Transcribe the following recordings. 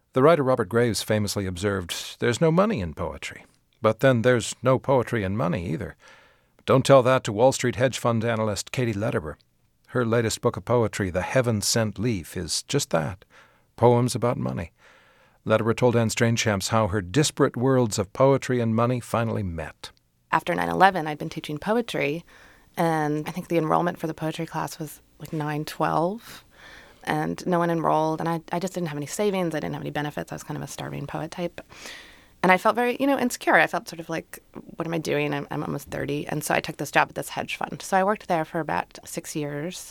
The writer Robert Graves famously observed, "There's no money in poetry. But then there's no poetry in money either." Don't tell that to Wall Street hedge fund analyst Katie Lederer. Her latest book of poetry, The Heaven-Sent Leaf, is just that, poems about money. Lederer told Anne Strainchamps how her disparate worlds of poetry and money finally met. After 9/11, I'd been teaching poetry, and I think the enrollment for the poetry class was like 912, and no one enrolled, and I just didn't have any savings. I didn't have any benefits. I was kind of a starving poet type. And I felt very, insecure. I felt sort of like, what am I doing? I'm almost 30. And so I took this job at this hedge fund. So I worked there for about 6 years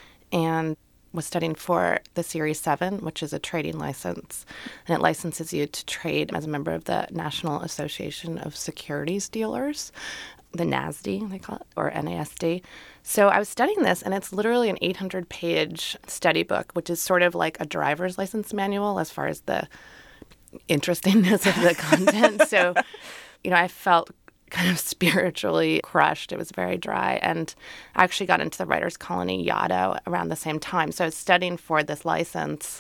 and was studying for the Series 7, which is a trading license. And it licenses you to trade as a member of the National Association of Securities Dealers, the NASD, they call it, or NASD. So I was studying this, and it's literally an 800-page study book, which is sort of like a driver's license manual as far as the interestingness of the content. So, I felt kind of spiritually crushed. It was very dry. And I actually got into the Writers' Colony Yaddo around the same time. So I was studying for this license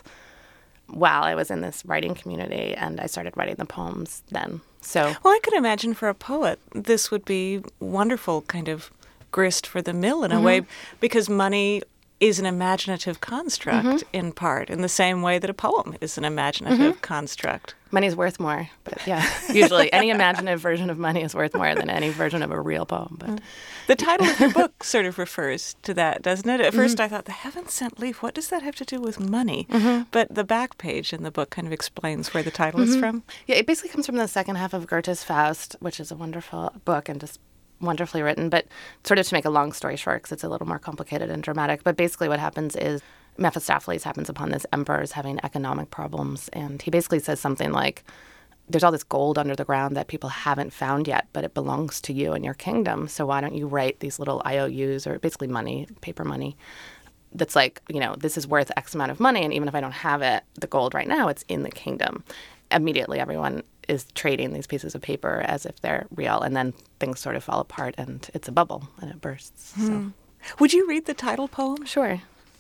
while I was in this writing community, and I started writing the poems then. So, well, I could imagine for a poet, this would be wonderful kind of grist for the mill in a way, because money is an imaginative construct in part, in the same way that a poem is an imaginative construct. Money's worth more, but yeah, usually any imaginative version of money is worth more than any version of a real poem. But the title of your book sort of refers to that, doesn't it? At first I thought, The Heaven-Sent Leaf, what does that have to do with money? But the back page in the book kind of explains where the title is from. Yeah, it basically comes from the second half of Goethe's Faust, which is a wonderful book and just wonderfully written, but sort of to make a long story short, because it's a little more complicated and dramatic. But basically what happens is Mephistopheles happens upon this emperor who's having economic problems, and he basically says something like, there's all this gold under the ground that people haven't found yet, but it belongs to you and your kingdom, so why don't you write these little IOUs, or basically money, paper money, that's like, this is worth X amount of money, and even if I don't have it, the gold right now, it's in the kingdom. Immediately everyone is trading these pieces of paper as if they're real, and then things sort of fall apart and it's a bubble and it bursts. So. Would you read the title poem? Sure.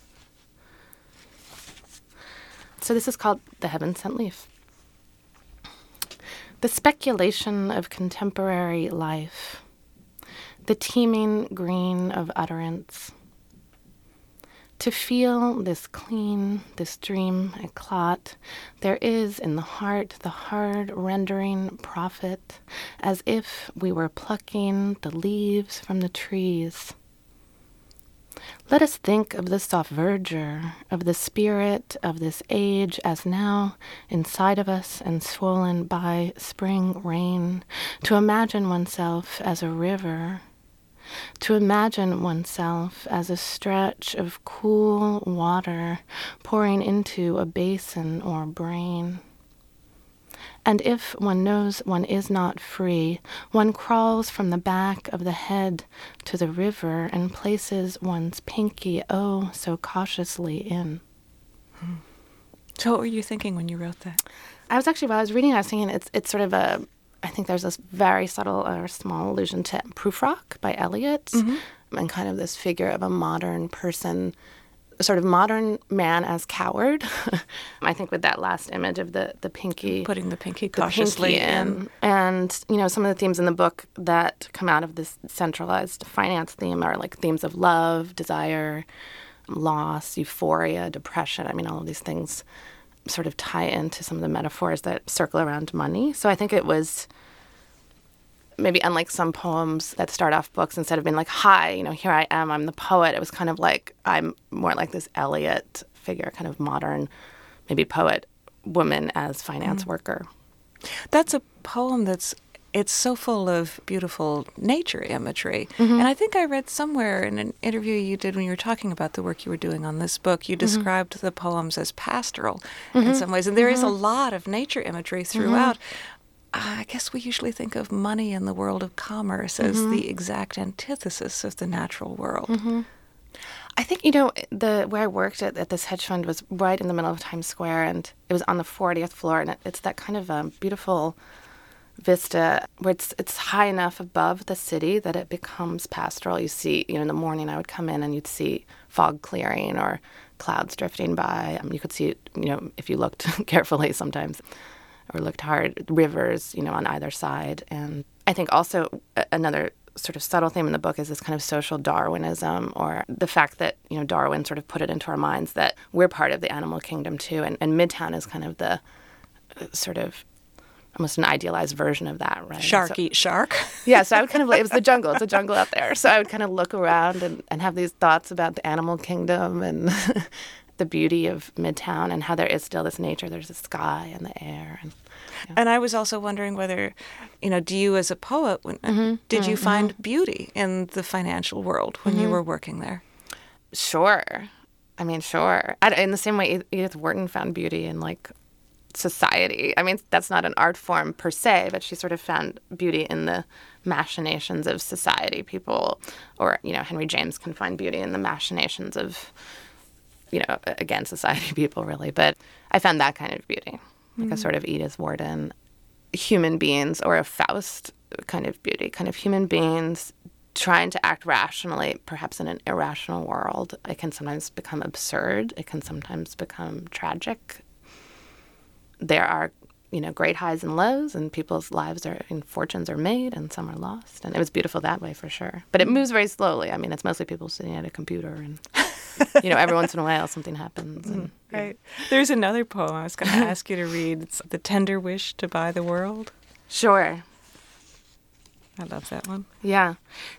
So this is called The Heaven-Sent Leaf. The speculation of contemporary life, the teeming green of utterance. To feel this clean, this dream eclat, there is in the heart the hard rendering prophet, as if we were plucking the leaves from the trees. Let us think of the soft verdure, of the spirit of this age as now inside of us and swollen by spring rain, to imagine oneself as a river, to imagine oneself as a stretch of cool water pouring into a basin or brain. And if one knows one is not free, one crawls from the back of the head to the river and places one's pinky oh so cautiously in. So what were you thinking when you wrote that? I was actually, while I was reading, I was thinking it's sort of I think there's this very subtle or small allusion to Prufrock by Eliot, and kind of this figure of a modern person, sort of modern man as coward. I think with that last image of the pinky. Putting the pinky cautiously in. And, some of the themes in the book that come out of this centralized finance theme are like themes of love, desire, loss, euphoria, depression. I mean, all of these things sort of tie into some of the metaphors that circle around money. So I think it was maybe unlike some poems that start off books, instead of being like, hi, here I am, I'm the poet, it was kind of like, I'm more like this Eliot figure, kind of modern, maybe poet, woman as finance worker. That's a poem it's so full of beautiful nature imagery. And I think I read somewhere in an interview you did when you were talking about the work you were doing on this book, you described the poems as pastoral in some ways. And there is a lot of nature imagery throughout. I guess we usually think of money in the world of commerce as the exact antithesis of the natural world. I think, where I worked at this hedge fund was right in the middle of Times Square, and it was on the 40th floor, and it's that kind of beautiful vista where it's high enough above the city that it becomes pastoral. You see, in the morning I would come in and you'd see fog clearing or clouds drifting by. You could see, if you looked carefully sometimes or looked hard, rivers, on either side. And I think also another sort of subtle theme in the book is this kind of social Darwinism, or the fact that, Darwin sort of put it into our minds that we're part of the animal kingdom too. And Midtown is kind of the sort of almost an idealized version of that, right? Shark eat shark. Yeah, so I would kind of, it was the jungle. It's a jungle out there. So I would kind of look around and have these thoughts about the animal kingdom and the beauty of Midtown and how there is still this nature. There's the sky and the air. And I was also wondering whether, do you as a poet, did you find beauty in the financial world when you were working there? Sure. I mean, sure. In the same way Edith Wharton found beauty in, society. I mean, that's not an art form per se, but she sort of found beauty in the machinations of society. People, or, Henry James can find beauty in the machinations of, again, society people, really. But I found that kind of beauty, like a sort of Edith Wharton, human beings, or a Faust kind of beauty, kind of human beings trying to act rationally, perhaps in an irrational world. It can sometimes become absurd. It can sometimes become tragic. There are, great highs and lows, and people's lives and fortunes are made, and some are lost. And it was beautiful that way, for sure. But it moves very slowly. I mean, it's mostly people sitting at a computer, and, every once in a while something happens. And, right. There's another poem I was going to ask you to read. It's The Tender Wish to Buy the World. Sure. I love that one. Yeah.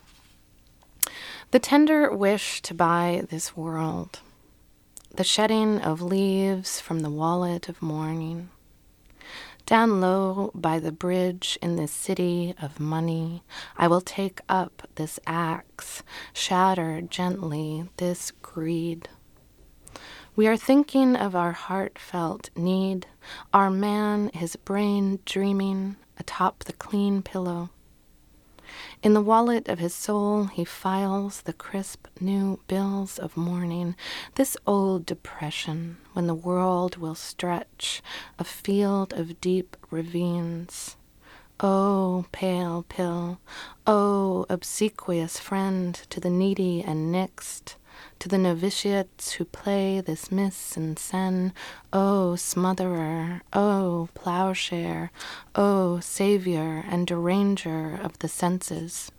The tender wish to buy this world. The shedding of leaves from the wallet of morning. Down low by the bridge in this city of money, I will take up this axe, shatter gently this greed. We are thinking of our heartfelt need, our man, his brain dreaming atop the clean pillow. In the wallet of his soul he files the crisp new bills of morning, this old depression when the world will stretch, a field of deep ravines. Oh, pale pill, oh, obsequious friend to the needy and nixed, to the novitiates who play this miss and sen, oh, smotherer, oh, plowshare, oh, savior and deranger of the senses.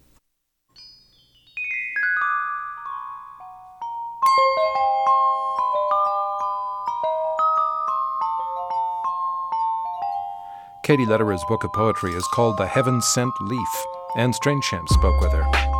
Katie Lederer's book of poetry is called The Heaven-Sent Leaf, and Strainchamp spoke with her.